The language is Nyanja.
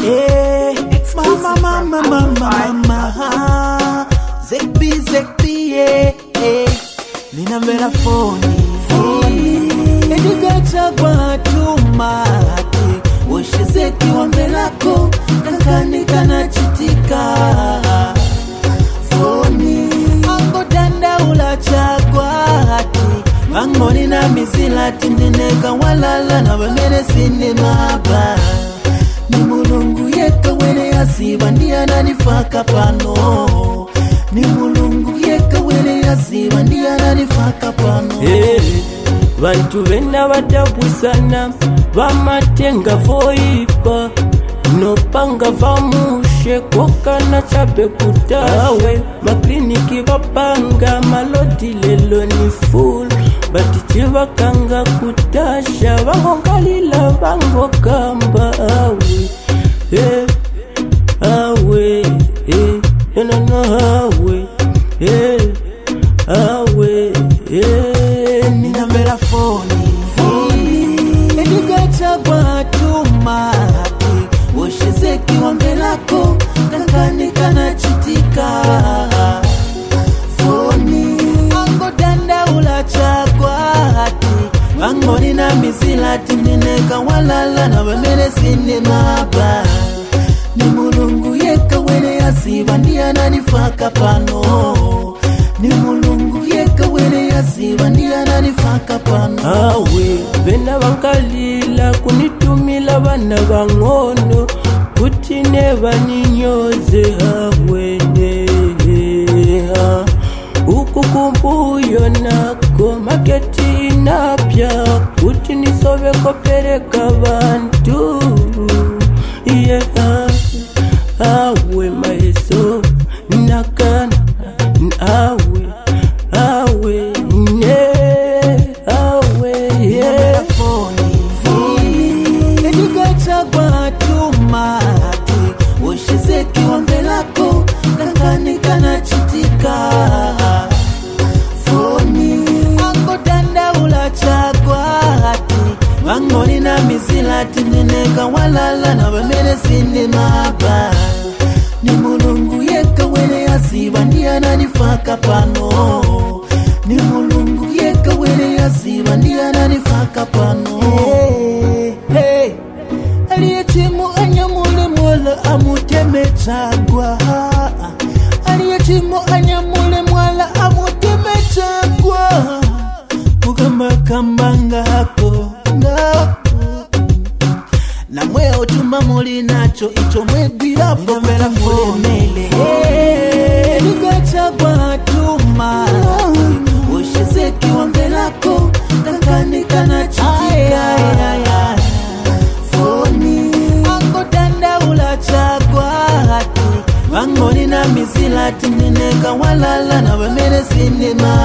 Mama, Zekbi, Nina mera phone, Edigacha kwa tumati, Ushizeki wa melako, Kankani kana chitika, Phone, Ango danda ula chagwa hati, Ango nina mizila tindineka walala na wamene sinema ba. Ni mulungu yeka wene yasiba ndiya nanifaka pano. Ni mulungu yeka wene yasiba ndiya nanifaka pano. Bantu bena batapwisana bamatenga voipa nopanga vamushe kokana chape kutawe makliniki bapanga maloti lelo ni full batichiva kanga kutasha bangongalila bangokamba awe awe no awe Nina mera phone Edigacha kwa tumati Ushizeki wa melako Kankani kana chitika Phone Ango danda ula chagwa hati Ango nina mizila tindineka walala na wamene sinema ba. Ni mulungu yeka wene yasiba ndiya nanifaka pano. Ni mulungu yeka wene yasiba ndiya nanifaka pano. Awe bena bankalila kunitumila bana bangono kutine baninyoze hawene ukukumbuyo nako maketi napya kutini sobe kopereka bantu awe maeso nakana awe Edigacha kwa tumati Ushizeki wa melako Kankani kana chitika Phone Ango danda ula chagwa hati Ango nina mizila tindineka walala na wamene sinema ba. Ni mulungu yeka wene yasiba ndiya nanifaka pano. Ni mulungu yeka wene yasiba ndiya nanifaka pano. Aliyechimu anyamule mwala amuteme chagwa. Aliyechimu anyamule mwala amuteme chagwa. Mugamba kambanga hako na mwe otuma muli nacho icho mwegwira po mera phone Edigacha kwa tuma Ushizeki wa melako Kankani kana chitika Phone Ango danda ula chagwa hati Ango nina mizila tindineka walala na wamene sinema